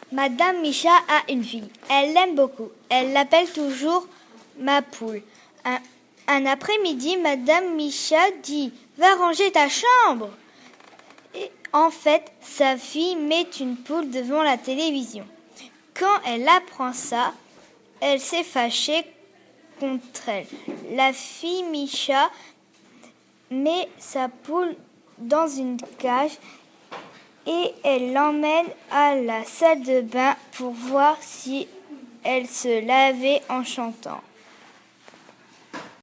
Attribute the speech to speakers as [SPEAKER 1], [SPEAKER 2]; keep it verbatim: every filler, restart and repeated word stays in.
[SPEAKER 1] Madame Micha a une fille. Elle l'aime beaucoup. Elle l'appelle toujours ma poule. Un, un après-midi, Madame Micha dit « Va ranger ta chambre !» Et en fait, sa fille met une poule devant la télévision. Quand elle apprend ça, elle s'est fâchée contre elle. La fille Micha met sa poule dans une cage et elle l'emmène à la salle de bain pour voir si elle se lavait en chantant.